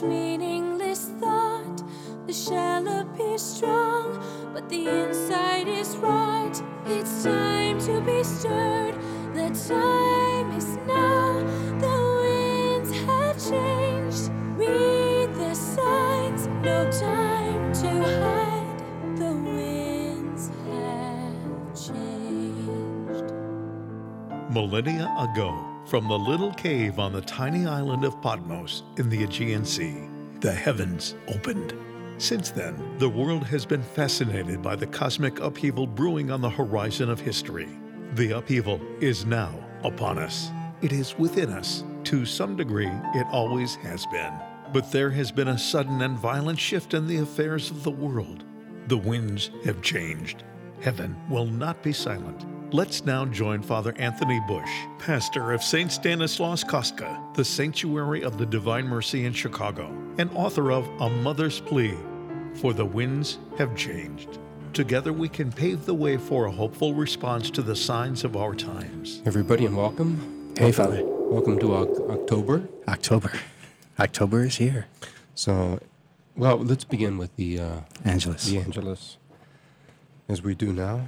meaningless thought. The shell appears strong, but the inside is rot. It's time to be stirred. The time is now. The winds have changed. Read the signs. No time to hide. The winds have changed. Millennia ago, from the little cave on the tiny island of Patmos in the Aegean Sea, the heavens opened. Since then, the world has been fascinated by the cosmic upheaval brewing on the horizon of history. The upheaval is now upon us. It is within us. To some degree, it always has been. But there has been a sudden and violent shift in the affairs of the world. The winds have changed. Heaven will not be silent. Let's now join Father Anthony Bush, pastor of St. Stanislaus Kostka, the Sanctuary of the Divine Mercy in Chicago, and author of A Mother's Plea, For the Winds Have Changed. Together we can pave the way for a hopeful response to the signs of our times. Everybody, and welcome. Hey, Father. Welcome to October. October is here. So, well, let's begin with the Angelus. The Angelus, as we do now.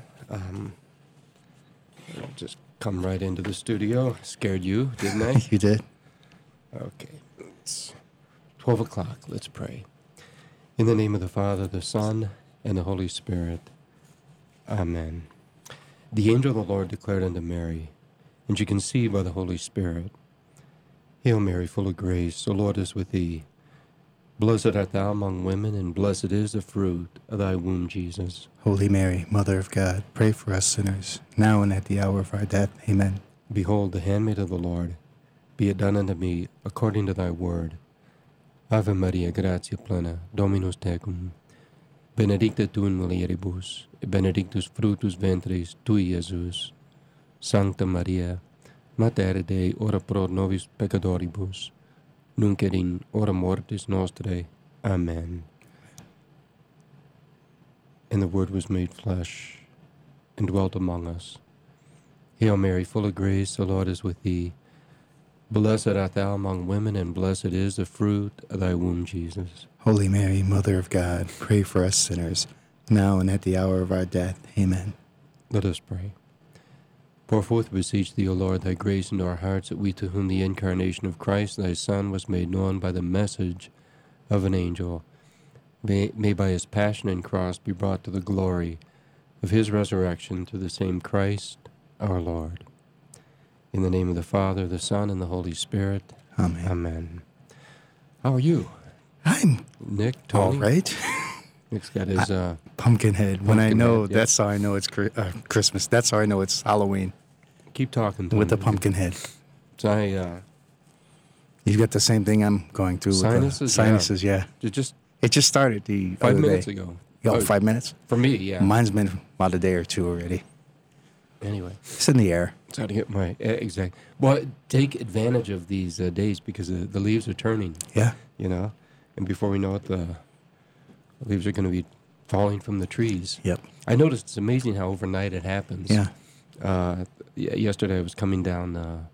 I'll just come right into the studio. Scared you, didn't I? You did. Okay. It's 12 o'clock. Let's pray. In the name of the Father, the Son, and the Holy Spirit. Amen. The angel of the Lord declared unto Mary, and she conceived by the Holy Spirit. Hail Mary, full of grace, the Lord is with thee. Blessed art thou among women, and blessed is the fruit of thy womb, Jesus. Holy Mary, Mother of God, pray for us sinners, now and at the hour of our death. Amen. Behold, the handmaid of the Lord, be it done unto me according to thy word. Ave Maria, gratia plena, Dominus tecum. Benedicta tu in mulieribus, et benedictus fructus ventris tui, Iesus. Sancta Maria, Mater Dei, ora pro nobis peccatoribus, nunc et in hora mortis nostrae. Amen. And the Word was made flesh, and dwelt among us. Hail Mary, full of grace, the Lord is with thee. Blessed art thou among women, and blessed is the fruit of thy womb, Jesus. Holy Mary, Mother of God, pray for us sinners, now and at the hour of our death. Amen. Let us pray. Pour forth, beseech thee, O Lord, thy grace into our hearts, that we to whom the incarnation of Christ, thy Son, was made known by the message of an angel, may by his passion and cross be brought to the glory of his resurrection through the same Christ our Lord. In the name of the Father, the Son, and the Holy Spirit. Amen. Amen. How are you? I'm Nick, Tony? all right. Nick's got his... Pumpkinhead. When I know, Pumpkinhead, yeah. that's how I know it's Christmas. That's how I know it's Halloween. Keep talking, Tony. With the pumpkin head. So You've got the same thing I'm going through sinuses, with the sinuses, yeah. it just It just started the 5 other minutes day. ago. Oh, 5 minutes? For me, yeah. Mine's been about a day or two already. Anyway. It's in the air. Trying to get my... exactly. Well, take advantage of these days because the leaves are turning. Yeah. You know? And before we know it, the leaves are going to be falling from the trees. Yep. I noticed it's amazing how overnight it happens. Yeah. Yesterday I was coming down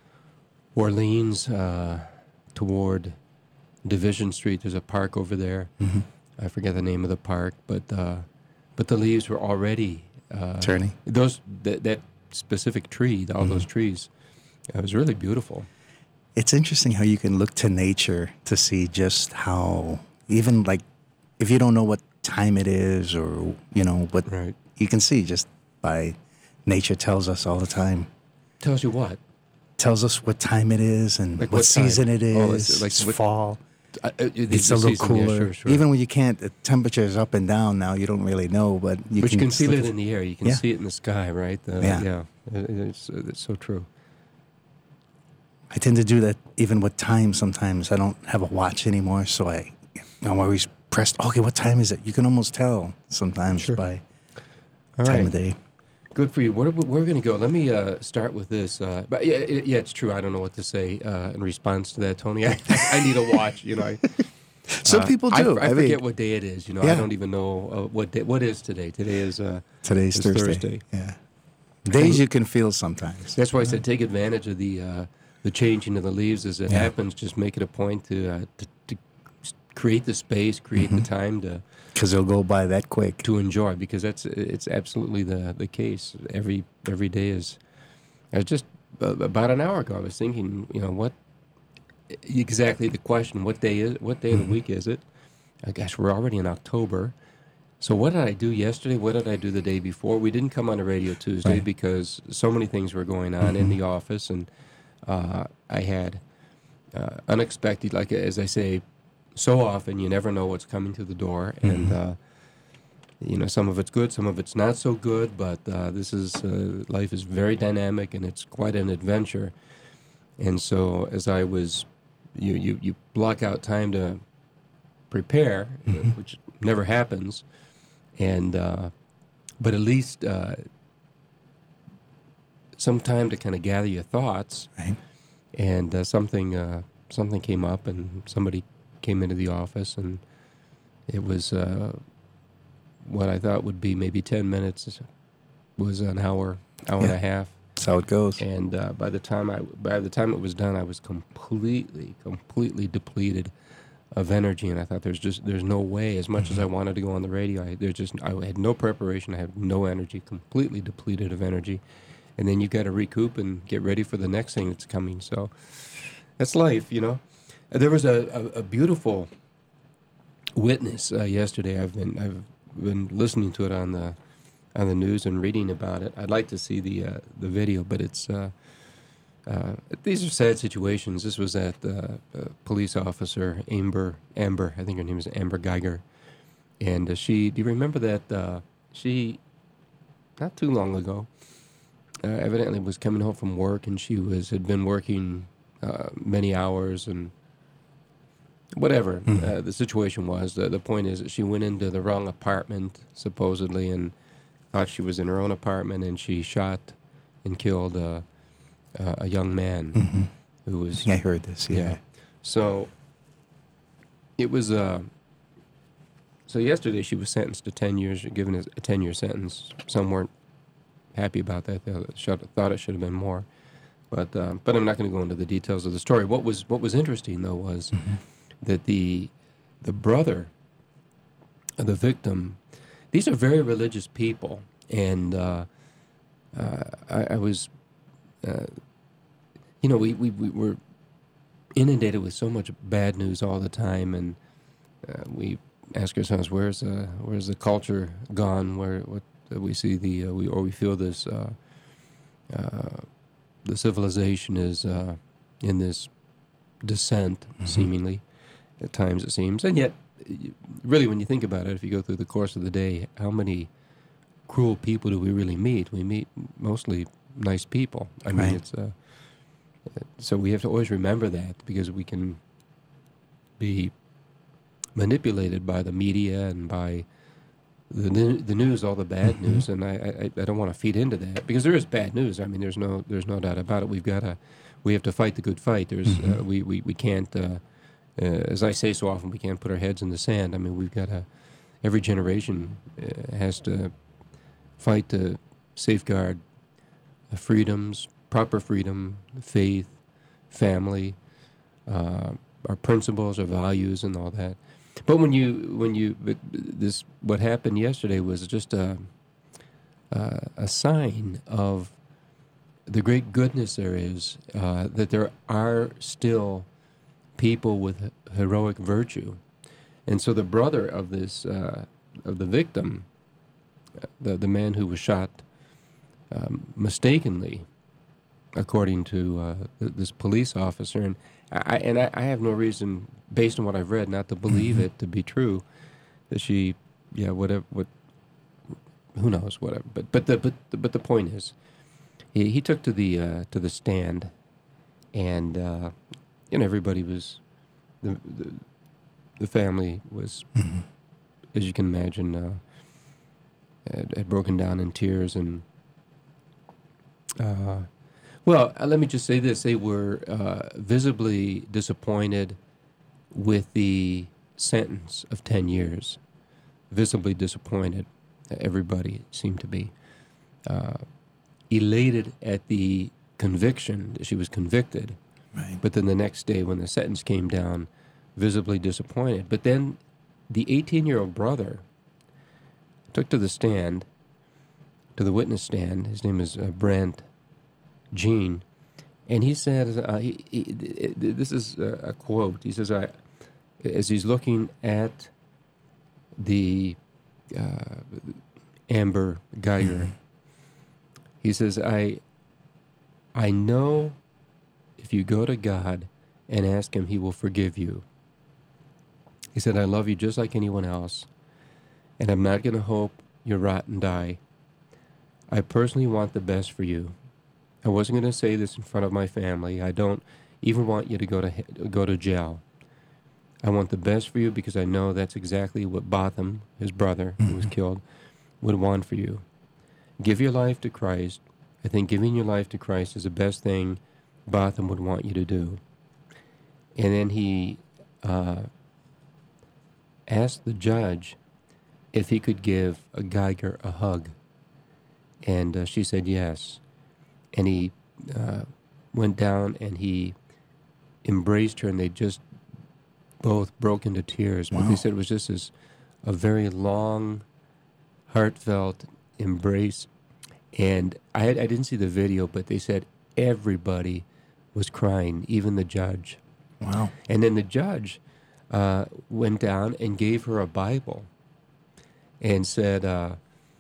Orleans toward Division Street. There's a park over there. Mm-hmm. I forget the name of the park, but the leaves were already Turning. That specific tree, all those trees, it was really beautiful. It's interesting how you can look to nature to see just how, even like, if you don't know what time it is or, what, Right. you can see just by nature tells us all the time. Tells you what? Tells us what time it is and Like what what season time? it is. Oh, it's like It's what- fall. It's The a little season, yeah, cooler. sure. Even when you can't, the temperature is up and down now. You don't really know, but you But can. you can feel look it at- in the air. You can Yeah. see it in the sky, right? Yeah. It's so true. I tend to do that even with time sometimes. I don't have a watch anymore, so I'm always pressed. Okay, what time is it? You can almost tell sometimes Sure. by All time right. of day. Good for you. We're going to go. Let me start with this. But yeah, it's true. I don't know what to say in response to that, Tony. I need a watch. Some people do. I mean, forget what day it is. I Yeah. don't even know what day. What is today? Today is Today's it's Thursday. Yeah, days you can feel sometimes. That's why I said take advantage of the changing of the leaves as it Yeah. happens. Just make it a point to create the space, create the time to Because it'll go by that quick. to enjoy, because it's absolutely the case. Every day is. I was just about an hour ago, I was thinking, what exactly the question, what day of the week is it? Gosh, we're already in October. So what did I do yesterday? What did I do the day before? We didn't come on the radio Tuesday because so many things were going on in the office, and I had unexpected, like as I say, so often you never know what's coming through the door, and some of it's good, some of it's not so good, but this is life is very dynamic, and it's quite an adventure. And so as I was, you block out time to prepare, which never happens, and but at least some time to kind of gather your thoughts. Right. And something came up, and somebody came into the office, and it was what I thought would be maybe 10 minutes was an hour and a half. That's how it goes. And by the time it was done, I was completely depleted of energy, and I thought there's no way. As much as I wanted to go on the radio, I had no preparation. I had no energy, completely depleted of energy, and then you got to recoup and get ready for the next thing that's coming. So that's life, There was a beautiful witness yesterday. I've been listening to it on the news and reading about it. I'd like to see the video, but it's these are sad situations. This was at police officer Amber, I think her name is Amber Geiger, and do you remember that she, not too long ago, evidently was coming home from work, and she had been working many hours and whatever the situation was. The point is that she went into the wrong apartment, supposedly, and thought she was in her own apartment, and she shot and killed a young man who was... I heard this, yeah. So it was... So yesterday she was sentenced to 10 years, given a 10-year sentence. Some weren't happy about that. They thought it should have been more. But I'm not going to go into the details of the story. What was interesting, though, was that the brother of the victim, these are very religious people, and I was, we were inundated with so much bad news all the time, and we ask ourselves, where's the culture gone? What we see we feel this the civilization is in this descent, seemingly. At times it seems. And yet, really, when you think about it, if you go through the course of the day, how many cruel people do we really meet? We meet mostly nice people. I mean, it's so we have to always remember that, because we can be manipulated by the media and by the news, all the bad news, and I don't want to feed into that, because there is bad news. I mean, there's no doubt about it. We have to fight the good fight. There's we can't. As I say so often, we can't put our heads in the sand. I mean, we've got every generation has to fight to safeguard freedoms, proper freedom, faith, family, our principles, our values, and all that. But what happened yesterday was just a sign of the great goodness there is, that there are still people with heroic virtue. And so the brother of this of the victim, the man who was shot mistakenly, according to this police officer, and I have no reason, based on what I've read, not to believe it to be true, that she, whatever, who knows, whatever. But the point is, he took to the stand, and everybody was, the family was, as you can imagine, had broken down in tears, and let me just say this: they were visibly disappointed with the sentence of 10 years. Visibly disappointed. Everybody seemed to be elated at the conviction that she was convicted. Right. But then the next day, when the sentence came down, visibly disappointed. But then the 18-year-old brother took to the witness stand. His name is Brent Jean, and he said, this is a quote. He says, as he's looking at the Amber Guyger, he says, I know if you go to God and ask him, he will forgive you. He said, I love you just like anyone else, and I'm not going to hope you rot and die. I personally want the best for you. I wasn't going to say this in front of my family. I don't even want you to go to jail. I want the best for you because I know that's exactly what Botham, his brother, who was killed, would want for you. Give your life to Christ. I think giving your life to Christ is the best thing Botham would want you to do. And then he asked the judge if he could give a Guyger a hug. And she said yes. And he went down and he embraced her, and they just both broke into tears. But they said it was just a very long, heartfelt embrace. And I didn't see the video, but they said everybody was crying, even the judge. Wow. And then the judge went down and gave her a Bible and said,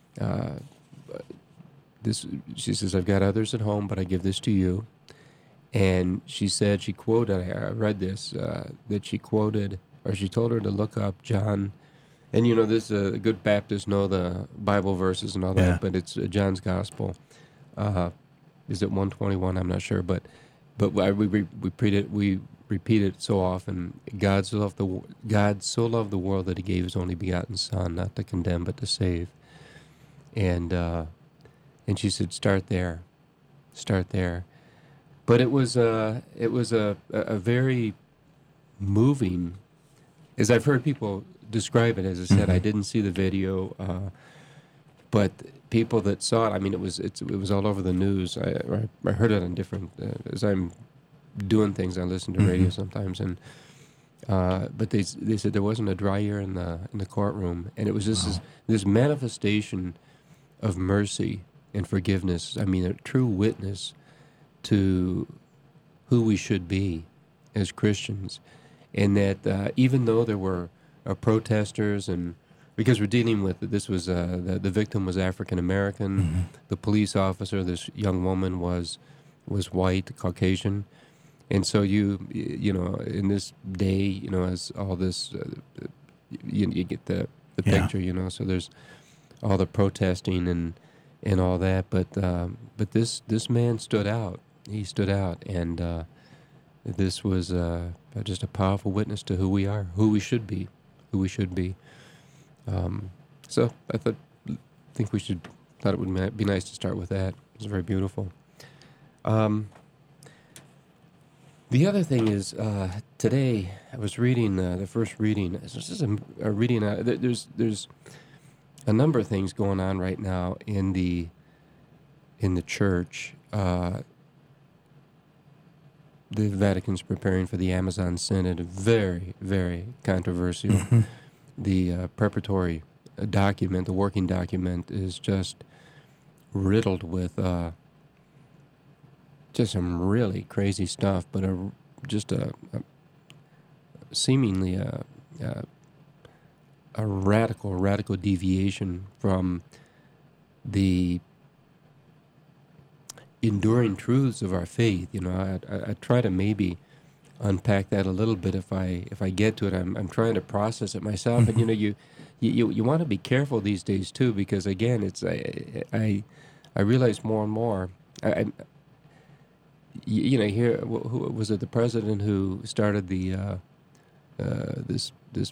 she says, I've got others at home, but I give this to you. And she said, she quoted, I read this, that she quoted, or she told her to look up John. And, this good Baptists know the Bible verses and all that, but it's John's Gospel. Is it 121? I'm not sure, but we repeat it so often. God so loved the world that he gave his only begotten Son, not to condemn but to save. And she said, start there. But it was a very moving, as I've heard people describe it. As I said, I didn't see the video, but people that saw it, I mean, it was all over the news. I heard it on different, as I'm doing things, I listen to radio sometimes, and but they said there wasn't a dry ear in the courtroom, and it was just this manifestation of mercy and forgiveness. I mean, a true witness to who we should be as Christians, and that even though there were protesters, and because we're dealing with, this was the victim was African American, the police officer, this young woman was white, Caucasian, and so you know in this day, as all this you get the picture, so there's all the protesting and all that, but this man stood out. He stood out, and this was just a powerful witness to who we are, who we should be. So I thought it would be nice to start with that. It was very beautiful. The other thing is, today I was reading the first reading. It's just a reading. There's a number of things going on right now in the church. The Vatican's preparing for the Amazon Synod, very, very controversial. The preparatory document, the working document, is just riddled with just some really crazy stuff, but seemingly a radical deviation from the enduring truths of our faith. I try to maybe unpack that a little bit if I get to it. I'm trying to process it myself, and you want to be careful these days too, because again, it's I realize more and more. Here, who was it? The president who started the this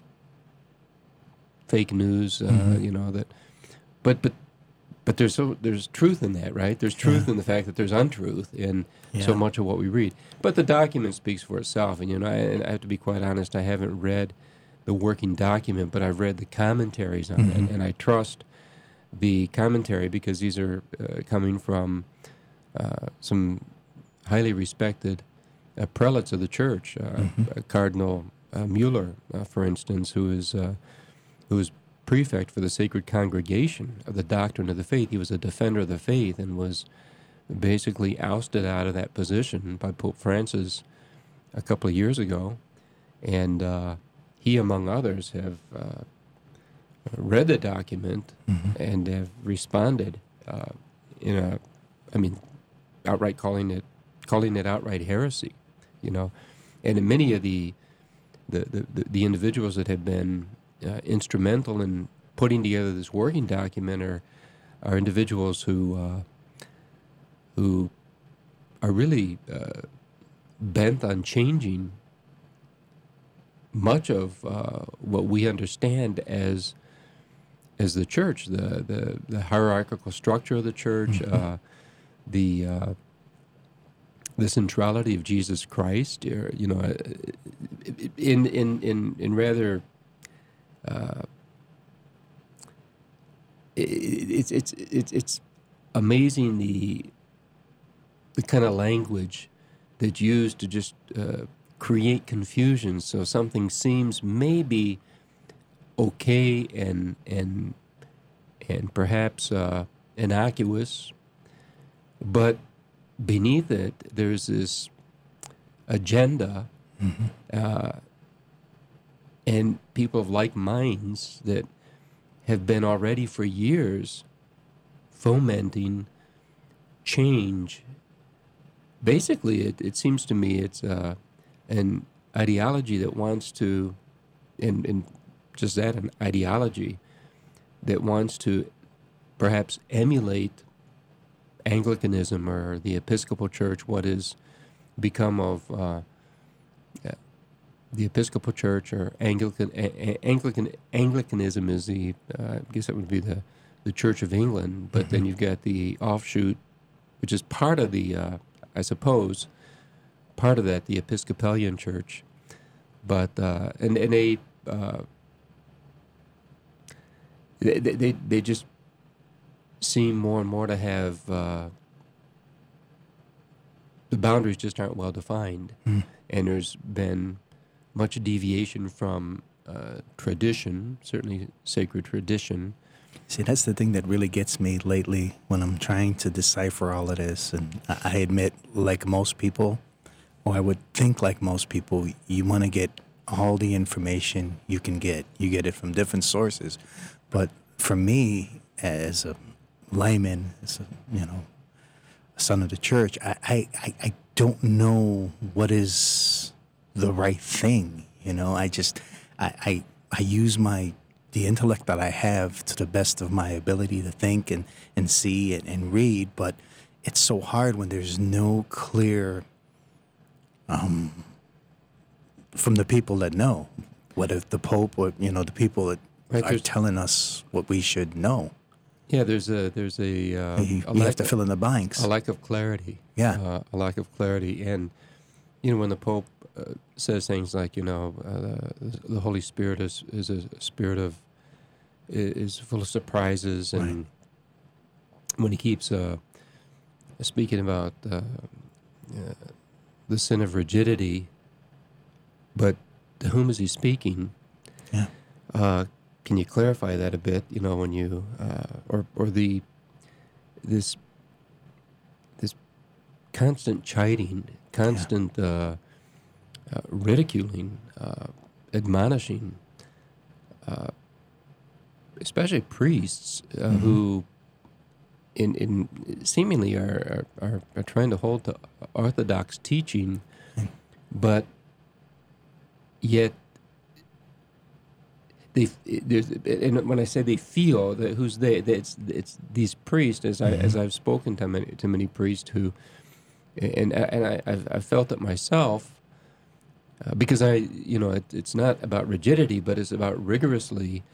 fake news. That, but there's truth in that, right? There's truth in the fact that there's untruth in so much of what we read. But the document speaks for itself, and I have to be quite honest. I haven't read the working document, but I've read the commentaries on it, and I trust the commentary because these are coming from some highly respected prelates of the church, Cardinal Mueller, for instance, who was prefect for the Sacred Congregation of the Doctrine of the Faith. He was a defender of the faith and was basically ousted out of that position by Pope Francis a couple of years ago. And he, among others, have read the document and have responded outright calling it outright heresy, And many of the individuals that have been instrumental in putting together this working document are individuals who are really bent on changing much of what we understand as the church, the hierarchical structure of the church, the centrality of Jesus Christ, in rather. It's amazing the kind of language that's used to just create confusion. So something seems maybe okay and perhaps innocuous, but beneath it there's this agenda. And people of like minds that have been already for years fomenting change. Basically, it seems to me it's an ideology that wants to, and just that, an ideology that wants to perhaps emulate Anglicanism or the Episcopal Church, what has become of the Episcopal Church, or Anglicanism is I guess that would be the Church of England, but then you've got the offshoot, which is part of the, I suppose, part of that, the Episcopalian Church, but and they just seem more and more to have the boundaries just aren't well defined, and there's been much deviation from tradition, certainly sacred tradition. See, that's the thing that really gets me lately when I'm trying to decipher all of this. And I admit, like most people, or I would think like most people, you want to get all the information you can get. You get it from different sources. But for me, as a layman, as a son of the church, I don't know what is the right thing. I use the intellect that I have to the best of my ability to think and see and read, but it's so hard when there's no clear from the people that know, whether the Pope or the people that are telling us what we should know. Yeah, there's a you have to fill in the blanks. A lack of clarity. Yeah, a lack of clarity, and when the Pope says things like, the Holy Spirit is a spirit is full of surprises, and when he keeps speaking about the sin of rigidity, but to whom is he speaking? Yeah. Can you clarify that a bit? When you this constant chiding, constant ridiculing, admonishing, especially priests who, in seemingly are trying to hold to orthodox teaching, but yet and when I say they feel that who's they, it's these priests, as I've spoken to many priests who, and I've felt it myself. Because it's not about rigidity, but it's about rigorously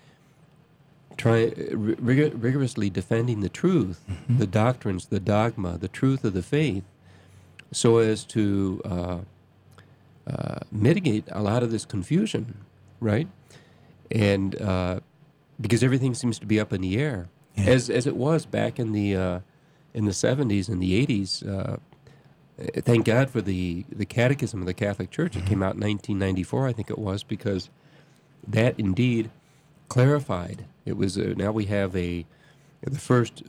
defending the truth, the doctrines, the dogma, the truth of the faith, so as to mitigate a lot of this confusion, right? And because everything seems to be up in the air, as it was back in the 70s and the 80s. Thank God for the Catechism of the Catholic Church. It came out in 1994, I think it was, because that indeed clarified. It was now we have the first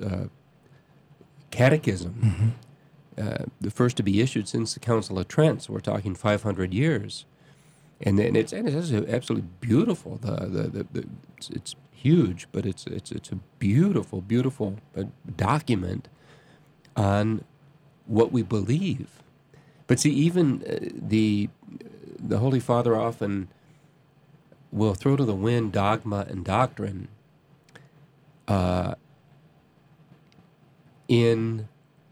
catechism, the first to be issued since the Council of Trent. So we're talking 500 years, and it's absolutely beautiful. It's huge, but it's a beautiful document on what we believe. But see, even the Holy Father often will throw to the wind dogma and doctrine in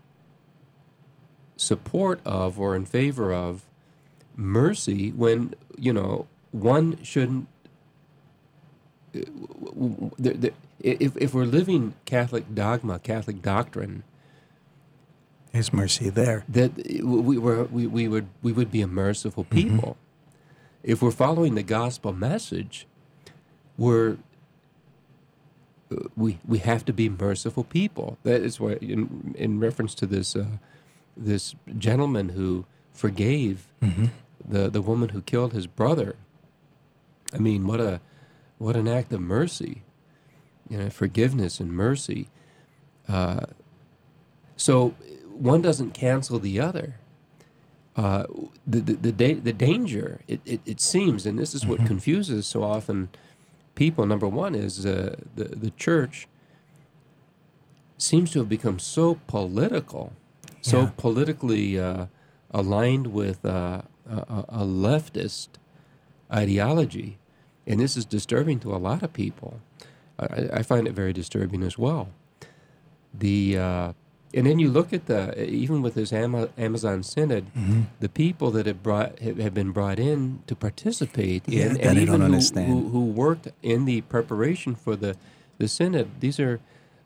support of or in favor of mercy, when one shouldn't. If we're living Catholic dogma, Catholic doctrine, There's mercy there. that we would be a merciful people. If we're following the gospel message, we have to be merciful people. That is why, in reference to this gentleman who forgave the woman who killed his brother. I mean, what an act of mercy, forgiveness and mercy. So one doesn't cancel the other. The danger, it seems, and this is what confuses so often people. Number one is the church seems to have become so political, so politically aligned with a leftist ideology, and this is disturbing to a lot of people. I find it very disturbing as well. And then you look at even with this Amazon Synod, the people that have been brought in to participate in, and even who worked in the preparation for the Synod, these are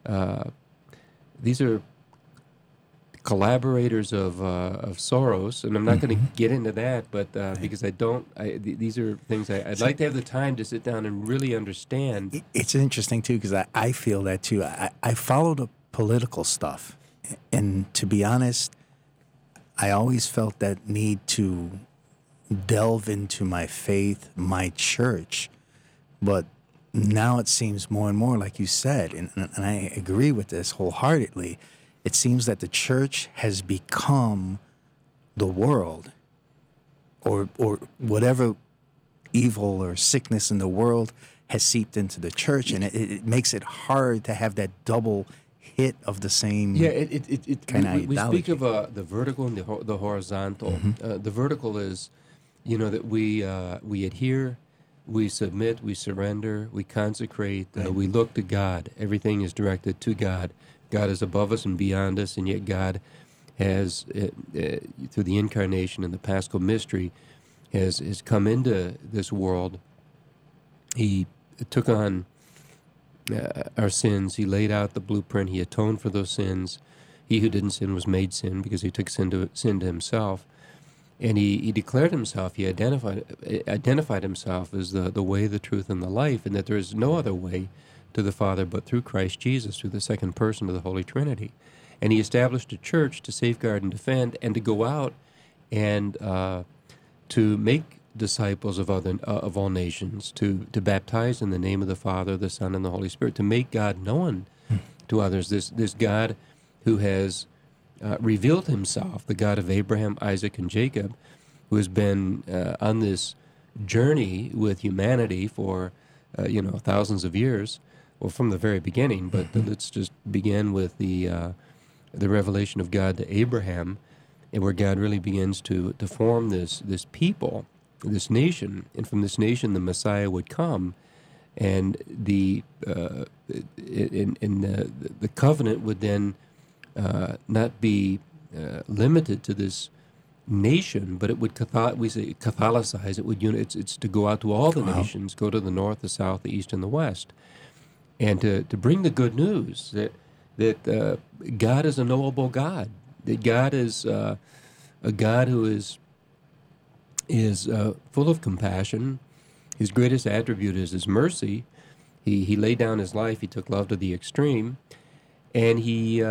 collaborators of Soros, and I'm not going to get into that, but because these are things I'd like to have the time to sit down and really understand. It's interesting too, because I feel that too. I follow the political stuff. And to be honest, I always felt that need to delve into my faith, my church. But now it seems more and more, like you said, and I agree with this wholeheartedly, it seems that the church has become the world, or whatever evil or sickness in the world has seeped into the church, and it makes it hard to have that double hit of the same kind of we ideology. speak of the vertical and the horizontal. The vertical is, that we adhere, we submit, we surrender, we consecrate, we look to God. Everything is directed to God. God is above us and beyond us, and yet God has, through the incarnation and the Paschal mystery, has come into this world. He took on our sins. He laid out the blueprint. He atoned for those sins. He who didn't sin was made sin because he took sin to himself. And he declared himself, he identified himself as the way, the truth, and the life, and that there is no other way to the Father but through Christ Jesus, through the second person of the Holy Trinity. And he established a church to safeguard and defend, and to go out and to make disciples of all nations, to baptize in the name of the Father, the Son, and the Holy Spirit, to make God known to others. This God who has revealed himself, the God of Abraham, Isaac, and Jacob, who has been on this journey with humanity for thousands of years, well, from the very beginning. But let's just begin with the revelation of God to Abraham, and where God really begins to form this people, this nation, and from this nation the Messiah would come, and the covenant would then not be limited to this nation, but it would catholicize. It would it's to go out to all the nations, go to the north, the south, the east, and the west, and to bring the good news that God is a knowable God, that God is a God who is full of compassion. His greatest attribute is his mercy. He laid down his life. He took love to the extreme. and he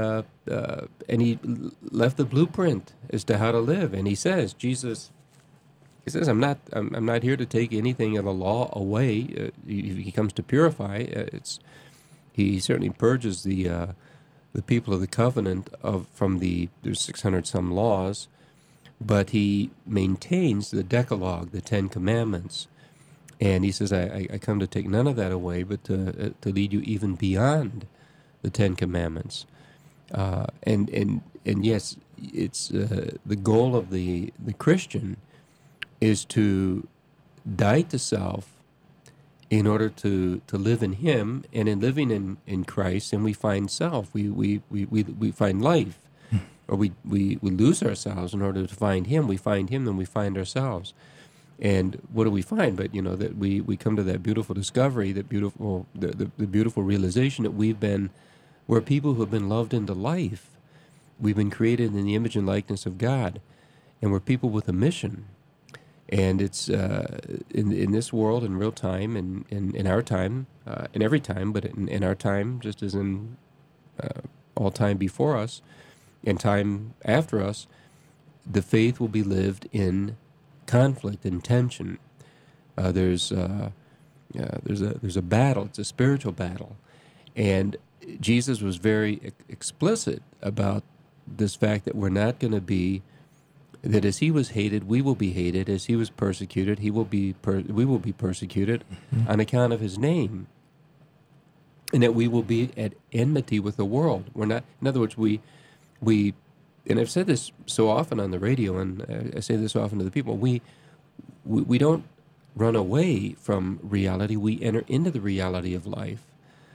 left the blueprint as to how to live. And he says, I'm not here to take anything of the law away. He comes to purify. He certainly purges the people of the covenant from there's 600 some laws, but he maintains the Decalogue, the 10 Commandments. And he says, I come to take none of that away, but to lead you even beyond the 10 Commandments. And yes, it's the goal of the Christian is to die to self in order to live in Him, and in living in Christ, and we find self, we find life, or we lose ourselves in order to find Him. We find Him, then we find ourselves. And what do we find? But that we come to that beautiful discovery, that beautiful the beautiful realization that we're people who have been loved into life. We've been created in the image and likeness of God, and we're people with a mission. And it's in this world, in real time, and in our time, in every time, but in our time, just as in all time before us, and time after us, the faith will be lived in conflict and tension. There's a battle. It's a spiritual battle, and Jesus was very explicit about this fact that we're not going to be. That as He was hated, we will be hated. As He was persecuted, we will be persecuted on account of His name, and that we will be at enmity with the world. We're not. In other words, we, and I've said this so often on the radio, and I say this often to the people. We don't run away from reality. We enter into the reality of life.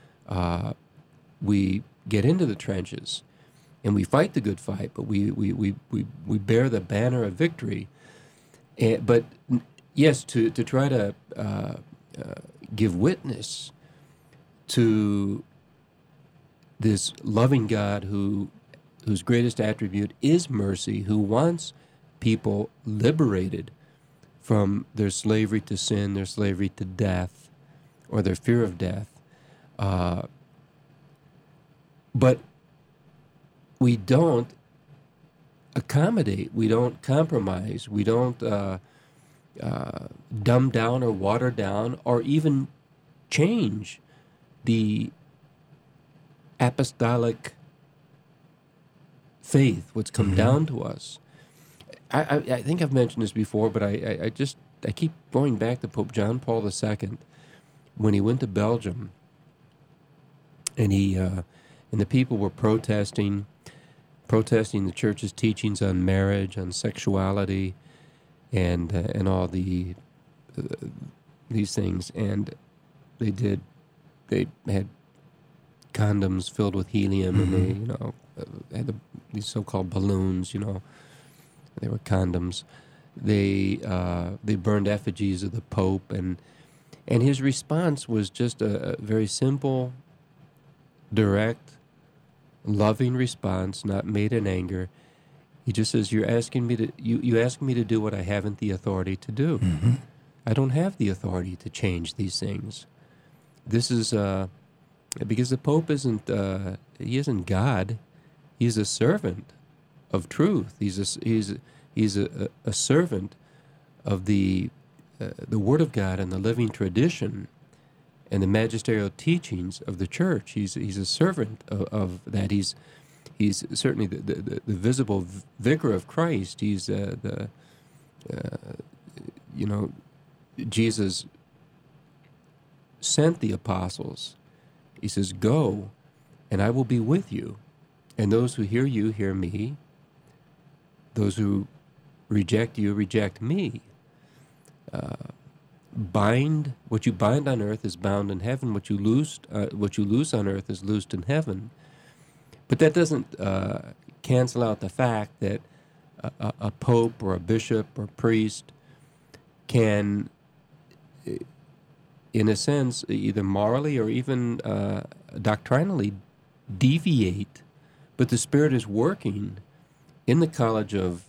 We get into the trenches. And we fight the good fight, but we bear the banner of victory. But yes, to try to give witness to this loving God whose greatest attribute is mercy, who wants people liberated from their slavery to sin, their slavery to death, or their fear of death. But we don't accommodate, we don't compromise, we don't dumb down or water down or even change the apostolic faith, what's come down to us. I think I've mentioned this before, but I keep going back to Pope John Paul II when he went to Belgium, and and the people were protesting the church's teachings on marriage, on sexuality, and all these things. And they had condoms filled with helium, and they had these so-called balloons. They were condoms. They burned effigies of the Pope, and his response was just a very simple, direct, loving response, not made in anger. He just says, "You're asking me to you ask me to do what I haven't the authority to do. I don't have the authority to change these things. This is because the Pope isn't God. He's a servant of truth. He's a servant of the Word of God and the living tradition and the magisterial teachings of the church. He's a servant of that. He's certainly the visible vicar of Christ. He's Jesus sent the apostles. He says, "Go, and I will be with you. And those who hear you hear me. Those who reject you reject me. Bind what you bind on earth is bound in heaven. What you loose on earth is loosed in heaven." But that doesn't cancel out the fact that a pope or a bishop or priest can, in a sense, either morally or even doctrinally deviate. But the Spirit is working in the college of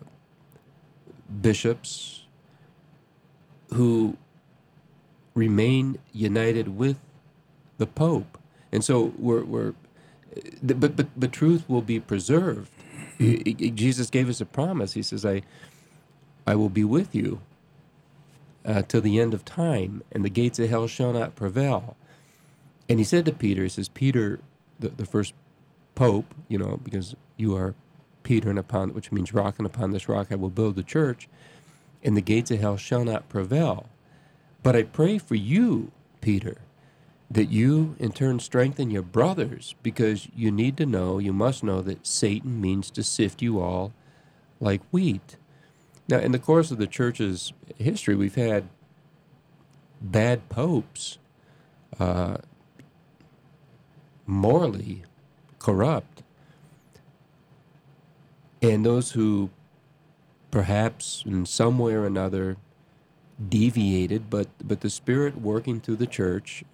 bishops who remain united with the Pope. And so we're But truth will be preserved. Jesus gave us a promise. He says, I will be with you till the end of time, and the gates of hell shall not prevail. And he said to Peter, he says, Peter, the first pope, because you are Peter, and which means rock, and upon this rock I will build the church, and the gates of hell shall not prevail. But I pray for you, Peter, that you in turn strengthen your brothers, because you must know that Satan means to sift you all like wheat. Now, in the course of the church's history, we've had bad popes, morally corrupt, and those who perhaps in some way or another deviated, but the Spirit working through the church,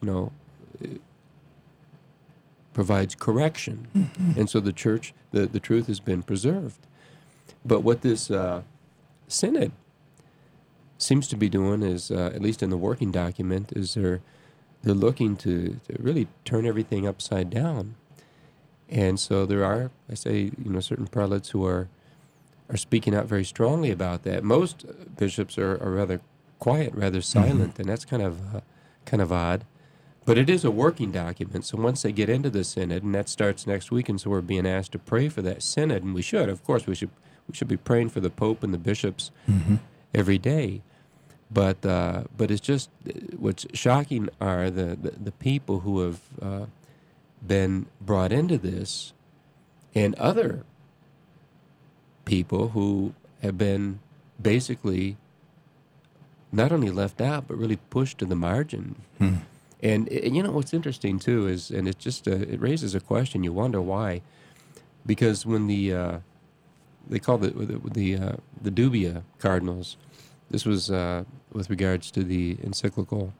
provides correction. Mm-hmm. And so the church, the truth has been preserved. But what this synod seems to be doing is, at least in the working document, is they're looking to really turn everything upside down. And so there are, I say, certain prelates who are speaking out very strongly about that. Most bishops are rather quiet, rather silent, mm-hmm. and that's kind of odd. But it is a working document, so once they get into the synod, and that starts next week, and so we're being asked to pray for that synod, and we should, of course, we should be praying for the Pope and the bishops mm-hmm. every day. But it's just, what's shocking are the people who have been brought into this, and other people who have been basically not only left out, but really pushed to the margin. Hmm. And what's interesting too is, and it's just it raises a question. You wonder why, because when they call the Dubia cardinals, this was with regards to the encyclical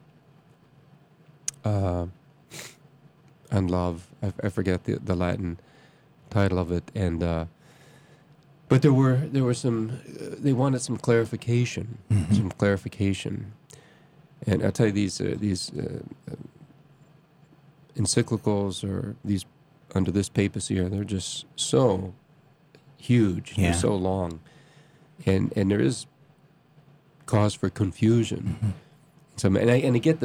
on love. I forget the Latin title of it, and but there were some. They wanted some clarification, mm-hmm. And I'll tell you, these encyclicals, or these under this papacy, they're just so huge, yeah. They're so long, and there is cause for confusion. Mm-hmm. So, and I get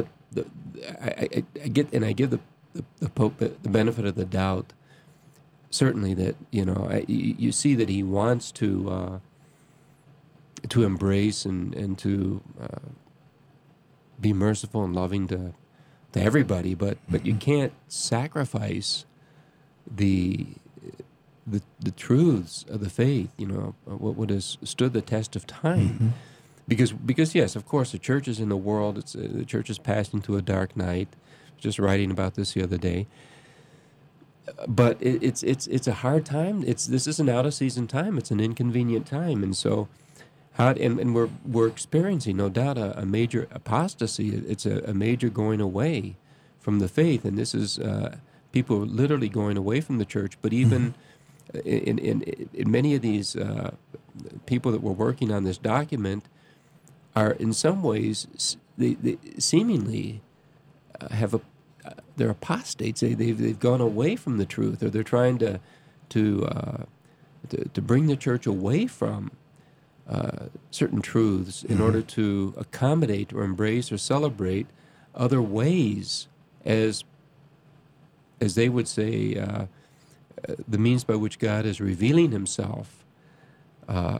I give the Pope the benefit of the doubt. Certainly, that you see that he wants to embrace and to be merciful and loving to everybody, but you can't sacrifice the truths of the faith. What has stood the test of time, mm-hmm. because yes, of course, the church is in the world. The church is passing through a dark night. I was just writing about this the other day. But it's a hard time. This is an out of season time. It's an inconvenient time, and so. And we're experiencing, no doubt, a major apostasy. It's a major going away from the faith, and this is people literally going away from the church. But even in many of these people that were working on this document are, in some ways, they seemingly they're apostates. They've gone away from the truth, or they're trying to bring the church away from certain truths in order to accommodate or embrace or celebrate other ways, as they would say, the means by which God is revealing himself on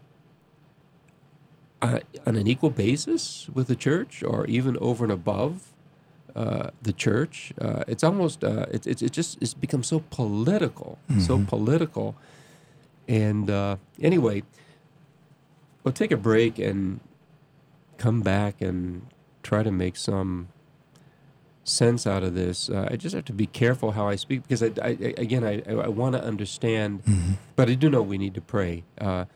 an equal basis with the church, or even over and above the church. It's almost it's become so political, and anyway. We'll take a break and come back and try to make some sense out of this. I just have to be careful how I speak, because I want to understand, mm-hmm. but I do know we need to pray.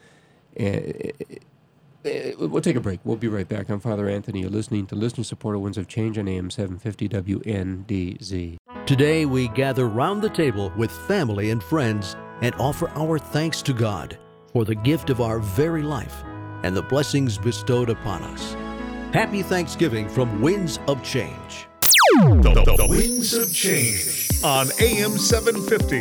We'll take a break. We'll be right back. I'm Father Anthony. You're listening to Listener-Supported Winds of Change on AM 750 WNDZ. Today we gather round the table with family and friends and offer our thanks to God for the gift of our very life and the blessings bestowed upon us. Happy Thanksgiving from Winds of Change. The Winds of Change. on AM 750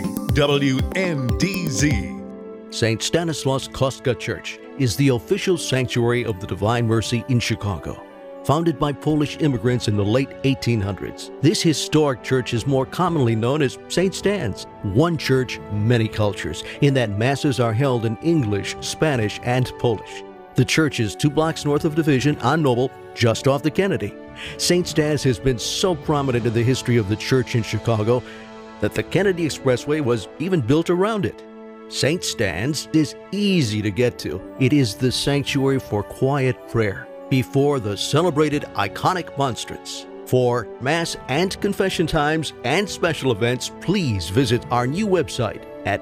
WNDZ. St. Stanislaus Kostka Church is the official sanctuary of the Divine Mercy in Chicago. Founded by Polish immigrants in the late 1800s, this historic church is more commonly known as St. Stan's. One church, many cultures, in that masses are held in English, Spanish, and Polish. The church is 2 blocks north of Division on Noble, just off the Kennedy. St. Stan's has been so prominent in the history of the church in Chicago that the Kennedy Expressway was even built around it. St. Stan's is easy to get to. It is the sanctuary for quiet prayer before the celebrated iconic monstrance. For Mass and confession times and special events, please visit our new website at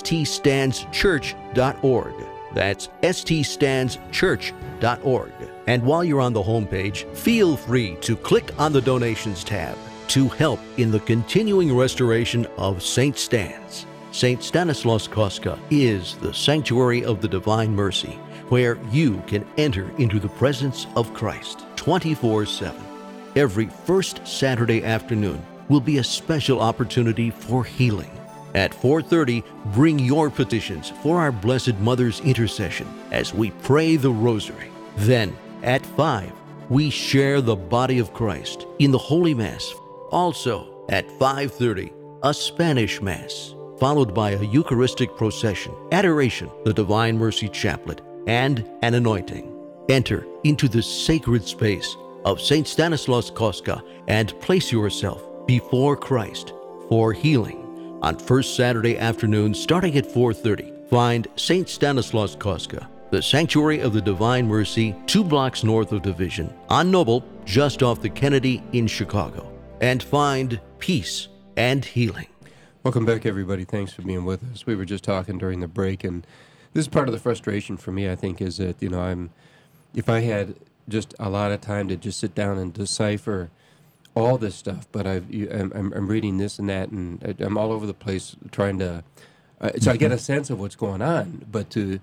ststandschurch.org. That's ststandschurch.org. And while you're on the homepage, feel free to click on the Donations tab to help in the continuing restoration of St. Stan's. St. Stanislaus Kostka is the sanctuary of the Divine Mercy, where you can enter into the presence of Christ 24/7. Every first Saturday afternoon will be a special opportunity for healing. At 4:30, bring your petitions for our Blessed Mother's intercession as we pray the Rosary. Then, at 5, we share the body of Christ in the Holy Mass. Also, at 5:30, a Spanish Mass, followed by a Eucharistic procession, adoration, the Divine Mercy Chaplet, and an anointing. Enter into the sacred space of St. Stanislaus Kostka and place yourself before Christ for healing. On first Saturday afternoon, starting at 4:30, find St. Stanislaus Kostka, the Sanctuary of the Divine Mercy, 2 blocks north of Division, on Noble, just off the Kennedy in Chicago, and find peace and healing. Welcome back, everybody. Thanks for being with us. We were just talking during the break, and this is part of the frustration for me, I think, is that, if I had just a lot of time to just sit down and decipher all this stuff, but I'm reading this and that, and I'm all over the place trying to, so I get a sense of what's going on, but to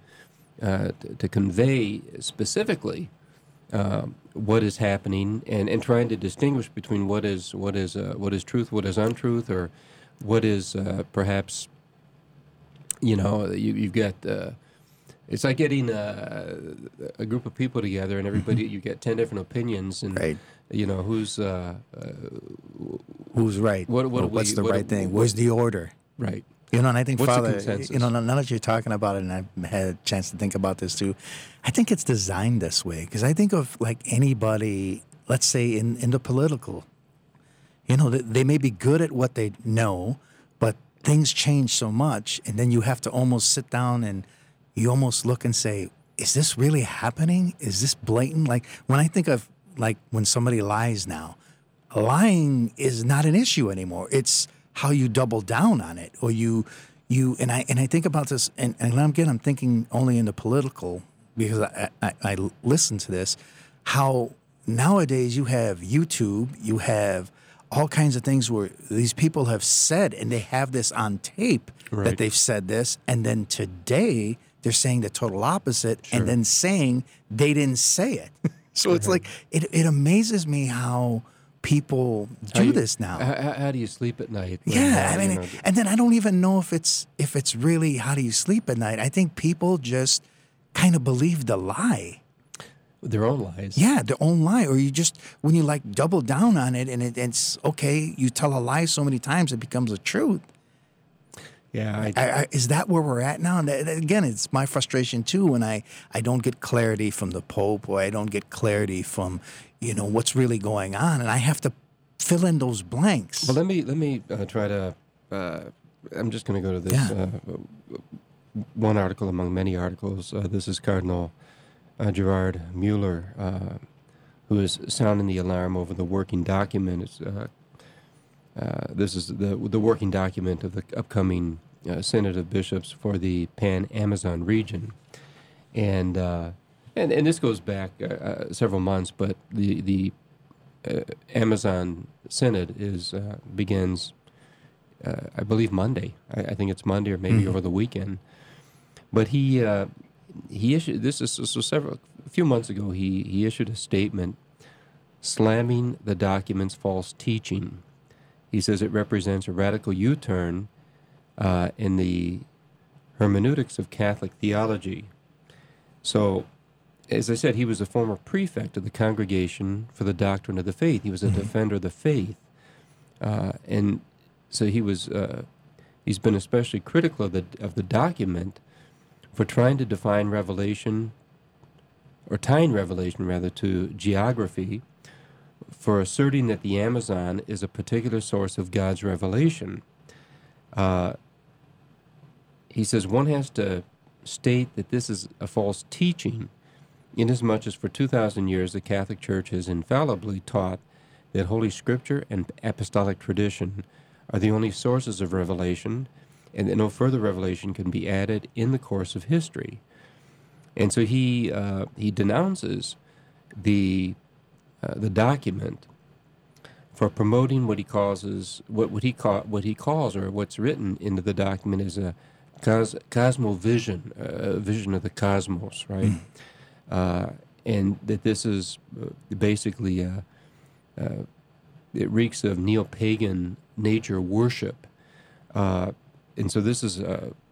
convey specifically what is happening, and trying to distinguish between what is truth, what is untruth, or what is perhaps, you've got. It's like getting a group of people together, and everybody, you get 10 different opinions, and Right. Who's right? What's the right thing? Where's the order? right? And I think, What's the Father, consensus? now that you're talking about it, and I've had a chance to think about this too, I think it's designed this way, because I think of like anybody, let's say in the political, they may be good at what they know, but things change so much, and then you have to almost sit down and you almost look and say, is this really happening? Is this blatant? Like when I think of like when somebody lies now, lying is not an issue anymore. It's how you double down on it, or you and I think about this, and again I'm thinking only in the political, because I listen to this, how nowadays you have YouTube, you have all kinds of things where these people have said, and they have this on tape, Right. that they've said this, and then today they're saying the total opposite, Sure. and then saying they didn't say it. So it's like, it amazes me how people do this now. How do you sleep at night? when, Yeah, you know, and then I don't even know if it's really how do you sleep at night. I think people just kind of believe the lie. their own lies. Yeah, their own lie, or you just when you like double down on it, and it's okay. You tell a lie so many times it becomes a truth. Yeah, Is that where we're at now? And again, it's my frustration too when I don't get clarity from the Pope, or I don't get clarity from what's really going on, and I have to fill in those blanks. Well, let me try to. I'm just going to go to this one article among many articles. This is Cardinal Gerard Mueller, who is sounding the alarm over the working document. This is the working document of the upcoming Synod of Bishops for the Pan-Amazon region, and this goes back several months. But the Amazon Synod begins, I believe, Monday. I think it's Monday or maybe over the weekend. But he issued a few months ago. He issued a statement slamming the document's false teaching, He says it represents a radical U-turn in the hermeneutics of Catholic theology. So, as I said, he was a former prefect of the Congregation for the Doctrine of the Faith. He was a defender of the faith. And so he's been especially critical of the document for trying to define revelation, or tying revelation rather, to geography, for asserting that the Amazon is a particular source of God's revelation. He says one has to state that this is a false teaching, inasmuch as for 2,000 years the Catholic Church has infallibly taught that Holy Scripture and apostolic tradition are the only sources of revelation, and that no further revelation can be added in the course of history. And so he denounces the document for promoting what he calls or what's written into the document is a cosmovision, a vision of the cosmos, right? And that this is basically it reeks of neo-pagan nature worship. And so this is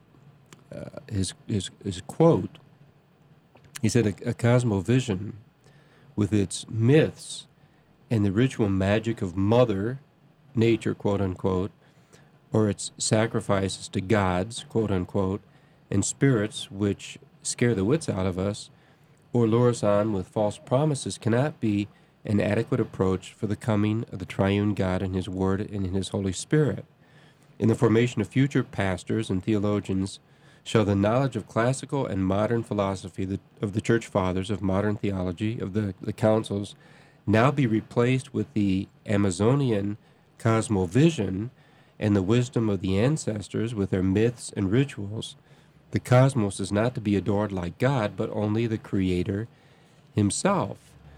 his quote. He said, a cosmovision with its myths and the ritual magic of Mother Nature, quote unquote, or its sacrifices to gods, quote unquote, and spirits which scare the wits out of us or lure us on with false promises cannot be an adequate approach for the coming of the triune God and His Word and in His Holy Spirit. In the formation of future pastors and theologians shall the knowledge of classical and modern philosophy of the Church Fathers, of modern theology, of the councils, now be replaced with the Amazonian cosmovision and the wisdom of the ancestors with their myths and rituals. The cosmos is not to be adored like God, but only the Creator Himself.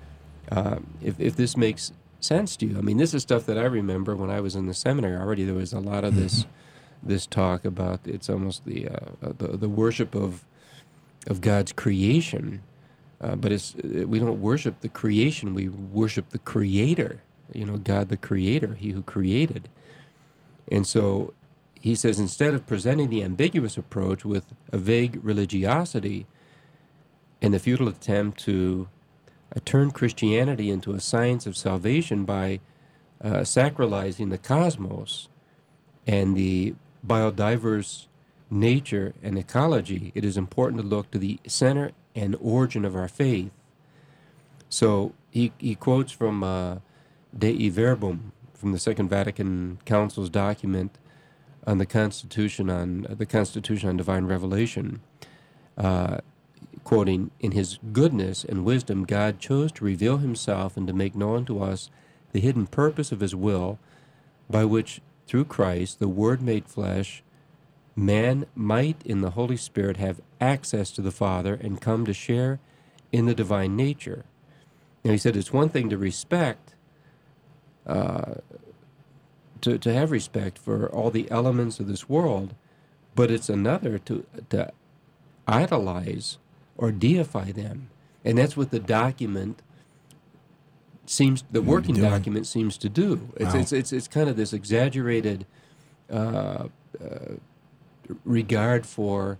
If this makes sense to you, I mean, this is stuff that I remember when I was in the seminary already. There was a lot of this talk about it's almost the worship of God's creation, but we don't worship the creation. We worship the Creator. God the Creator, He who created. And so he says, instead of presenting the ambiguous approach with a vague religiosity and the futile attempt to turn Christianity into a science of salvation by sacralizing the cosmos and the biodiverse nature and ecology, it is important to look to the center and origin of our faith. So he quotes from Dei Verbum, from the Second Vatican Council's document on the Constitution on Divine Revelation, quoting, "In His goodness and wisdom, God chose to reveal Himself and to make known to us the hidden purpose of His will, by which, through Christ, the Word made flesh, man might in the Holy Spirit have access to the Father and come to share in the divine nature." Now, he said it's one thing to respect, to have respect for all the elements of this world, but it's another to idolize or deify them. And that's what the document the working document seems to do. It's kind of this exaggerated regard for,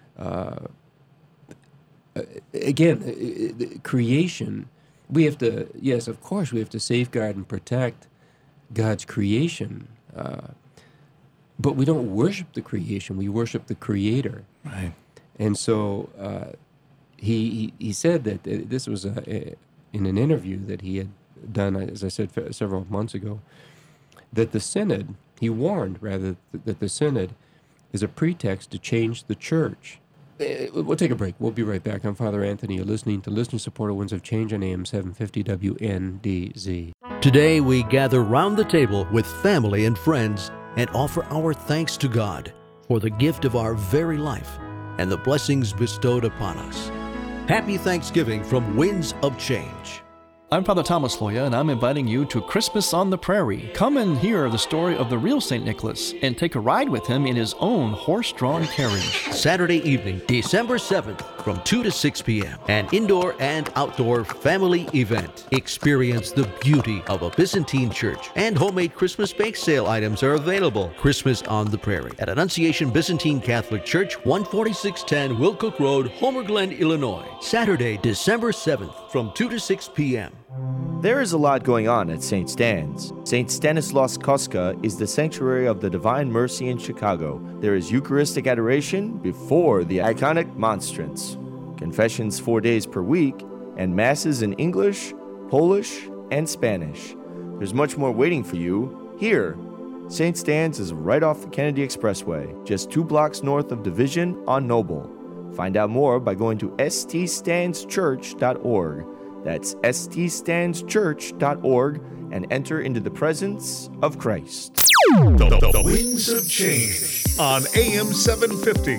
again, creation. We have to, yes, of course, we have to safeguard and protect God's creation, but we don't worship the creation. We worship the Creator. Right. And so he said that this was in an interview that he had done, as I said, several months ago, that the Synod, he warned, rather, that the Synod is a pretext to change the Church. We'll take a break. We'll be right back. I'm Father Anthony. You're listening to Listener-Supported Winds of Change on AM 750 WNDZ. Today we gather round the table with family and friends and offer our thanks to God for the gift of our very life and the blessings bestowed upon us. Happy Thanksgiving from Winds of Change. I'm Father Thomas Loya, and I'm inviting you to Christmas on the Prairie. Come and hear the story of the real St. Nicholas and take a ride with him in his own horse-drawn carriage. Saturday evening, December 7th, from 2 to 6 p.m. An indoor and outdoor family event. Experience the beauty of a Byzantine church, and homemade Christmas bake sale items are available. Christmas on the Prairie at Annunciation Byzantine Catholic Church, 14610 Wilcook Road, Homer Glen, Illinois. Saturday, December 7th, from 2 to 6 p.m. There is a lot going on at St. Stan's. St. Stanislaus Kostka is the sanctuary of the Divine Mercy in Chicago. There is Eucharistic adoration before the iconic monstrance, confessions 4 days per week, and masses in English, Polish, and Spanish. There's much more waiting for you here. St. Stan's is right off the Kennedy Expressway, just 2 blocks north of Division on Noble. Find out more by going to ststanschurch.org. That's ststanschurch.org and enter into the presence of Christ. The Winds of Change on AM 750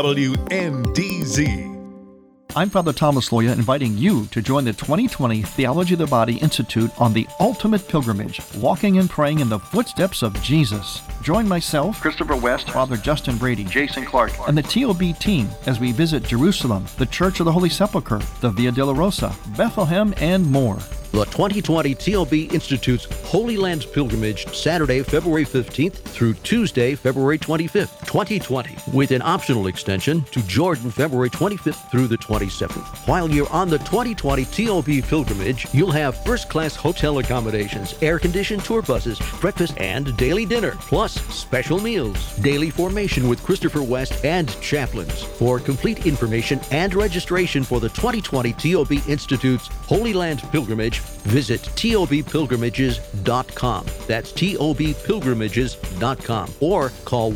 WNDZ. I'm Father Thomas Loya, inviting you to join the 2020 Theology of the Body Institute on the ultimate pilgrimage, walking and praying in the footsteps of Jesus. Join myself, Christopher West, Father Justin Brady, Jason Clark, and the TOB team as we visit Jerusalem, the Church of the Holy Sepulchre, the Via Dolorosa, Bethlehem, and more. The 2020 TOB Institute's Holy Land Pilgrimage, Saturday, February 15th through Tuesday, February 25th, 2020, with an optional extension to Jordan, February 25th through the 27th. While you're on the 2020 TOB Pilgrimage, you'll have first-class hotel accommodations, air-conditioned tour buses, breakfast and daily dinner, plus special meals, daily formation with Christopher West and chaplains. For complete information and registration for the 2020 TOB Institute's Holy Land Pilgrimage, visit tobpilgrimages.com. That's tobpilgrimages.com. Or call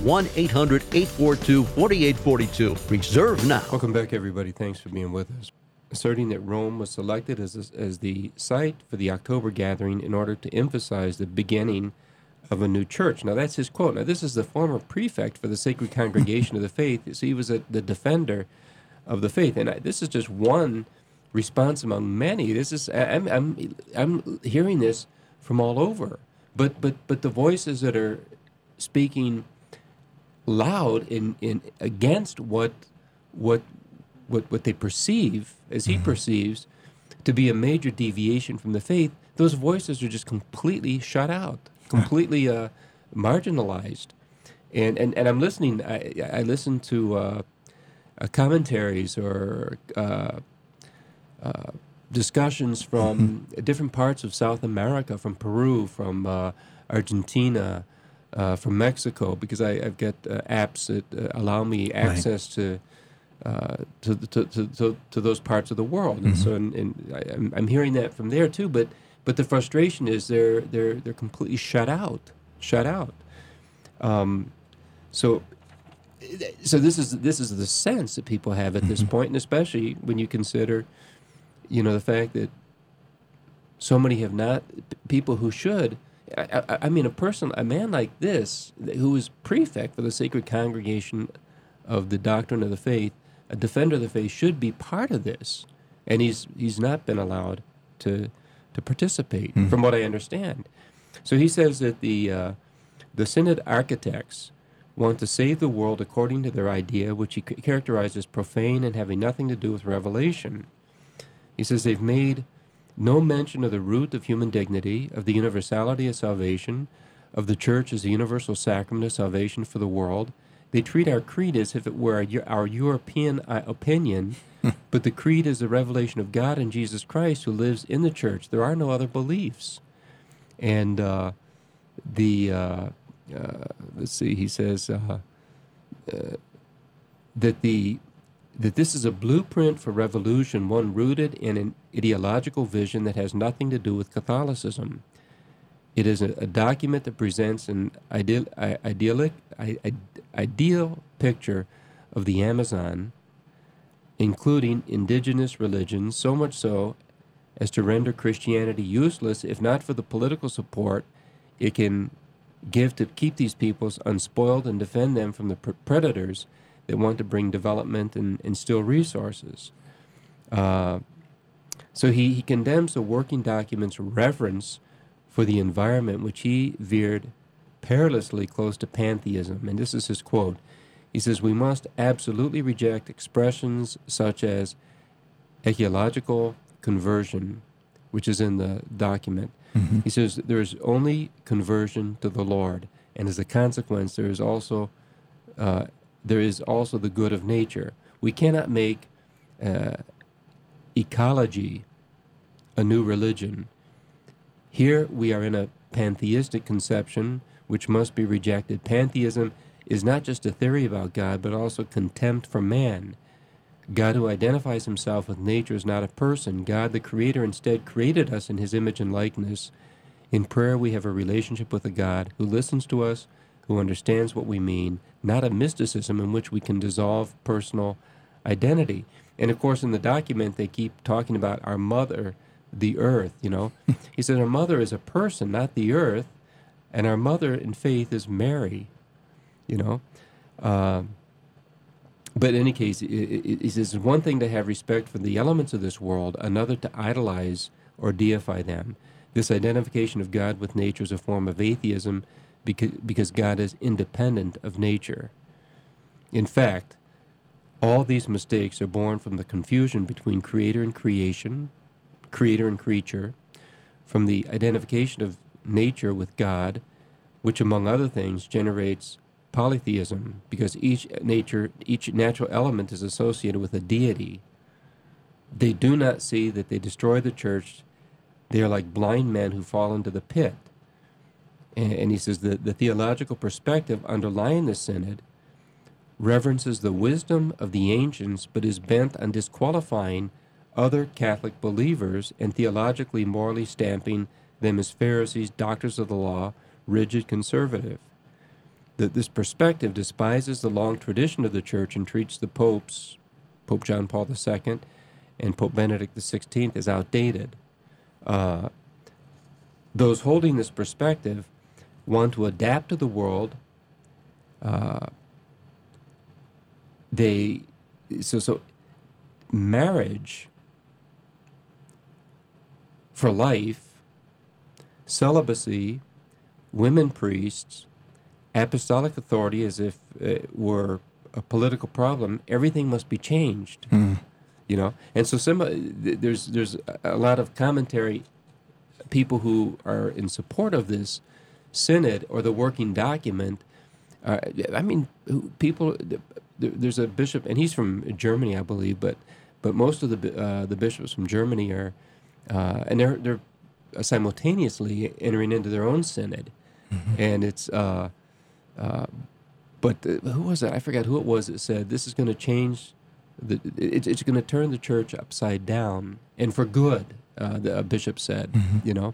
1-800-842-4842. Reserve now. Welcome back, everybody. Thanks for being with us. Asserting that Rome was selected as the site for the October gathering in order to emphasize the beginning of a new church. Now, that's his quote. Now, this is the former prefect for the Sacred Congregation of the Faith. So he was the defender of the faith. And this is just one response among many. This is I'm hearing this from all over, but the voices that are speaking loud in against what they perceive, as he perceives, to be a major deviation from the faith, those voices are just completely shut out, completely marginalized. And I'm listening. I listen to commentaries or discussions from different parts of South America, from Peru, from Argentina, from Mexico, because I've got apps that allow me access to those parts of the world, and so I'm hearing that from there too. But the frustration is they're completely shut out. So this is the sense that people have at this point, and especially when you consider, the fact that so many have not, people who should, I mean, a man like this, who is prefect for the Sacred Congregation of the Doctrine of the Faith, a defender of the faith, should be part of this, and he's not been allowed to participate, from what I understand. So he says that the Synod architects want to save the world according to their idea, which he characterizes profane and having nothing to do with revelation. He says they've made no mention of the root of human dignity, of the universality of salvation, of the Church as the universal sacrament of salvation for the world. They treat our creed as if it were our European opinion, but the creed is the revelation of God and Jesus Christ who lives in the Church. There are no other beliefs. And let's see, he says that this is a blueprint for revolution, one rooted in an ideological vision that has nothing to do with Catholicism. It is a document that presents an ideal picture of the Amazon, including indigenous religions, so much so as to render Christianity useless, if not for the political support it can give to keep these peoples unspoiled and defend them from the predators that want to bring development and steal resources. So So he condemns the working document's reverence for the environment, which he veered perilously close to pantheism. And this is his quote. He says, "We must absolutely reject expressions such as ecological conversion," which is in the document. Mm-hmm. He says, "There is only conversion to the Lord, and as a consequence, there is also the good of nature. We cannot make ecology a new religion. Here we are in a pantheistic conception which must be rejected. Pantheism is not just a theory about God, but also contempt for man. God, who identifies himself with nature, is not a person. God, the Creator, instead created us in his image and likeness. In prayer, we have a relationship with a God who listens to us, who understands what we mean, not a mysticism in which we can dissolve personal identity." And of course, in the document, they keep talking about our mother, the earth, you know. He said our mother is a person, not the earth, and our mother in faith is Mary, you know. But in any case, he says it's one thing to have respect for the elements of this world, another to idolize or deify them. This identification of God with nature is a form of atheism because God is independent of nature. In fact, all these mistakes are born from the confusion between creator and creation, creator and creature, from the identification of nature with God, which among other things generates polytheism, because each natural element is associated with a deity. They do not see that they destroy the church. They are like blind men who fall into the pit. And he says that the theological perspective underlying the synod reverences the wisdom of the ancients, but is bent on disqualifying other Catholic believers and theologically, morally stamping them as Pharisees, doctors of the law, rigid conservative. That this perspective despises the long tradition of the Church and treats the popes, Pope John Paul II and Pope Benedict XVI, as outdated. Those holding this perspective want to adapt to the world. So marriage for life, celibacy, women priests, apostolic authority as if it were a political problem, everything must be changed. You know, and so there's a lot of commentary, people who are in support of this synod or the working document. There's a bishop, and he's from Germany, I believe, but most of the bishops from Germany are, and they're simultaneously entering into their own synod, and it's. But who was it? I forgot who it was that said this is going to change. It's going to turn the church upside down, and for good. The bishop said, you know.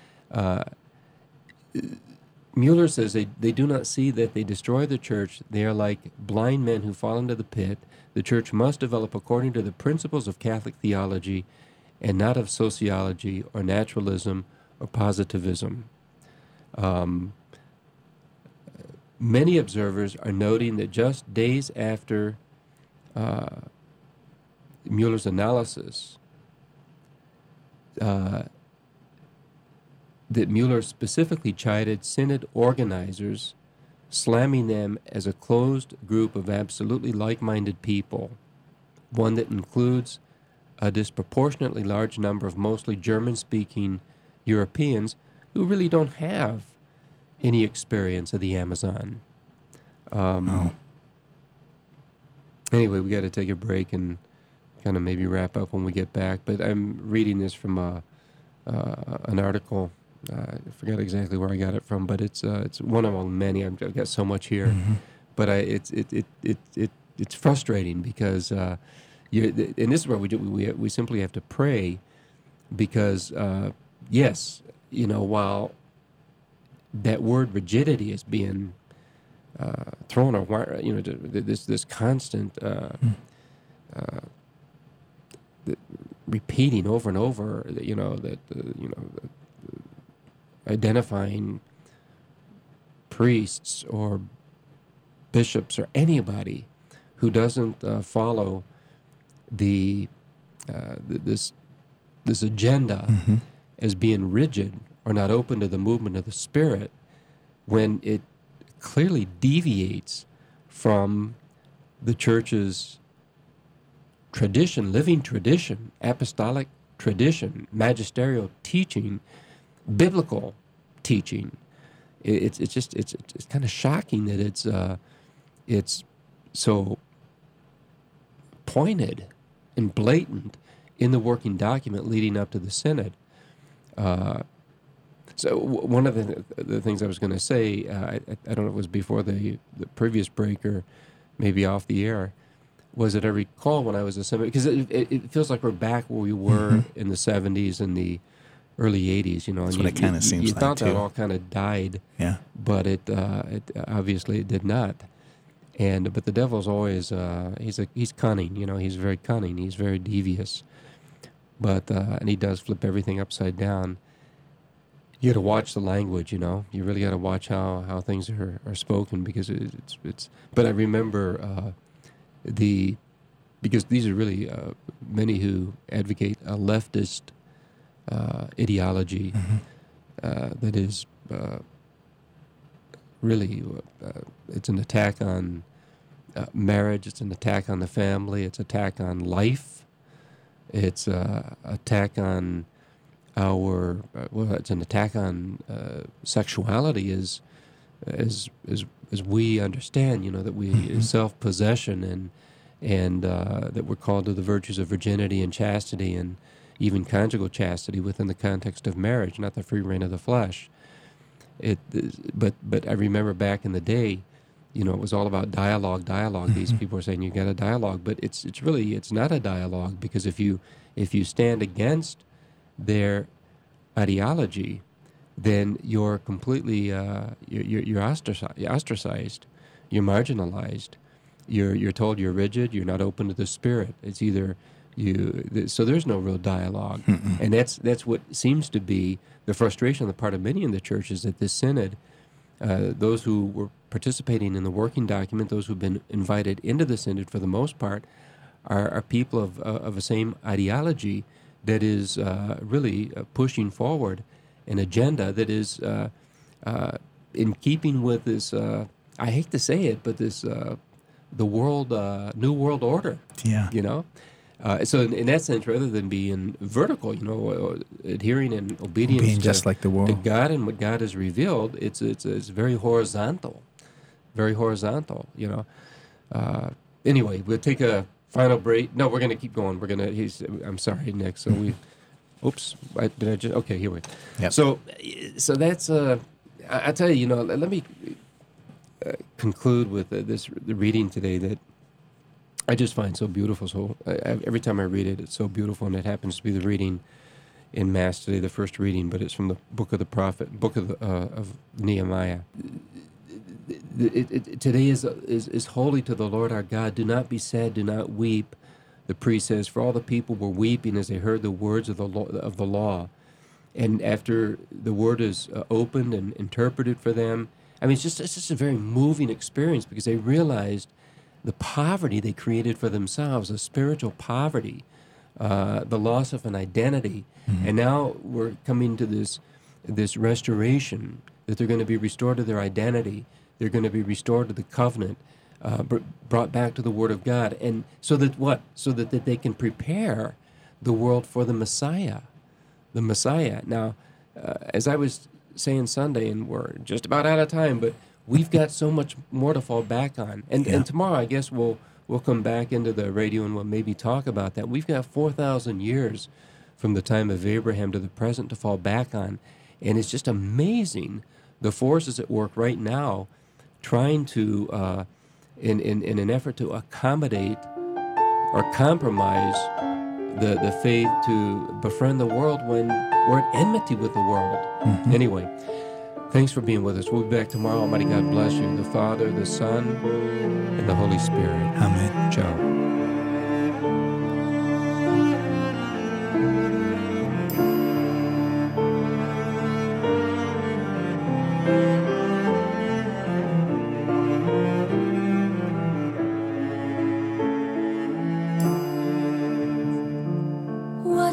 Mueller says they do not see that they destroy the church. They are like blind men who fall into the pit. The church must develop according to the principles of Catholic theology and not of sociology or naturalism or positivism. Many observers are noting that just days after Mueller's analysis, that Mueller specifically chided synod organizers, slamming them as a closed group of absolutely like-minded people, one that includes a disproportionately large number of mostly German-speaking Europeans who really don't have any experience of the Amazon. Anyway, we got to take a break and kind of maybe wrap up when we get back. But I'm reading this from an article. I forgot exactly where I got it from, but it's one among many. I've got so much here, but it's frustrating because and this is where we simply have to pray, because yes, you know, while that word rigidity is being thrown around, you know, this constant repeating over and over, you know, that identifying priests or bishops or anybody who doesn't follow this agenda as being rigid or not open to the movement of the Spirit, when it clearly deviates from the church's tradition, living tradition, apostolic tradition, magisterial teaching, biblical teaching. It's kind of shocking that it's so pointed and blatant in the working document leading up to the synod. So one of the things I was going to say, I don't know if it was before the previous break or maybe off the air, was that I recall when I was a seminary, because it feels like we're back where we were in the 70s and the early 80s, you know. That's and what it kind of seems like, you thought too. that all kind of died, Yeah. but it obviously it did not. But the devil's always he's cunning, you know. He's very cunning. He's very devious, but and he does flip everything upside down. You got to watch the language, you know. You really got to watch how things are spoken, because it's. But I remember because these are really many who advocate a leftist ideology that is really it's an attack on marriage. It's an attack on the family. It's an attack on life. It's an attack on our it's an attack on sexuality as we understand, you know, that we self-possession and that we're called to the virtues of virginity and chastity and even conjugal chastity within the context of marriage, not the free reign of the flesh. But I remember back in the day, you know, it was all about dialogue. These people are saying you got a dialogue, but it's not a dialogue, because if you stand against their ideology, then you're completely you're ostracized, you're marginalized, you're told you're rigid, you're not open to the Spirit. It's either so there's no real dialogue, and that's what seems to be the frustration on the part of many in the church, is that this synod, those who were participating in the working document, those who've been invited into the synod for the most part, are people of the same ideology that is really pushing forward an agenda that is in keeping with this, I hate to say it, but this the world, New World Order. Yeah. You know? So in that sense, rather than being vertical, you know, adhering and obedience being just like the world, to God and what God has revealed, it's very horizontal, you know. Anyway, we'll take a final break. No, we're going to keep going. I'm sorry, Nick. So okay, here we go. Yep. So that's, I tell you, you know, let me conclude with the reading today that I just find so beautiful. So every time I read it, it's so beautiful, and it happens to be the reading in Mass today, the first reading, but it's from the book of the prophet, book of Nehemiah. Today is holy to the Lord our God. Do not be sad, do not weep. The priest says, for all the people were weeping as they heard the words of the law. And after the word is opened and interpreted for them, I mean, it's just a very moving experience, because they realized the poverty they created for themselves, a spiritual poverty, the loss of an identity. Mm-hmm. And now we're coming to this restoration, that they're going to be restored to their identity. They're going to be restored to the covenant, brought back to the Word of God. And so that what? So that they can prepare the world for the Messiah. The Messiah. Now, as I was saying Sunday, and we're just about out of time, but we've got so much more to fall back on. And tomorrow, I guess, we'll come back into the radio and we'll maybe talk about that. We've got 4,000 years from the time of Abraham to the present to fall back on. And it's just amazing the forces at work right now trying to, in an effort to accommodate or compromise the faith, to befriend the world when we're at enmity with the world. Mm-hmm. Anyway, thanks for being with us. We'll be back tomorrow. Almighty God bless you, the Father, the Son, and the Holy Spirit. Amen. Ciao.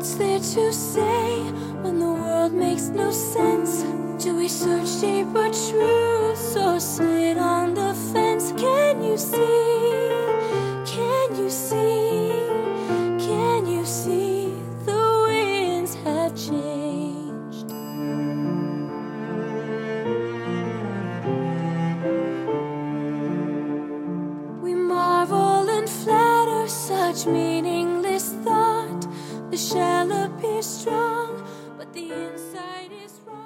What's there to say when the world makes no sense? Do we search deeper truths or sit on the fence? Can you see? Can you see? Can you see the winds have changed? We marvel and flatter such meaningless thought. The shell appears strong, but the inside is wrong.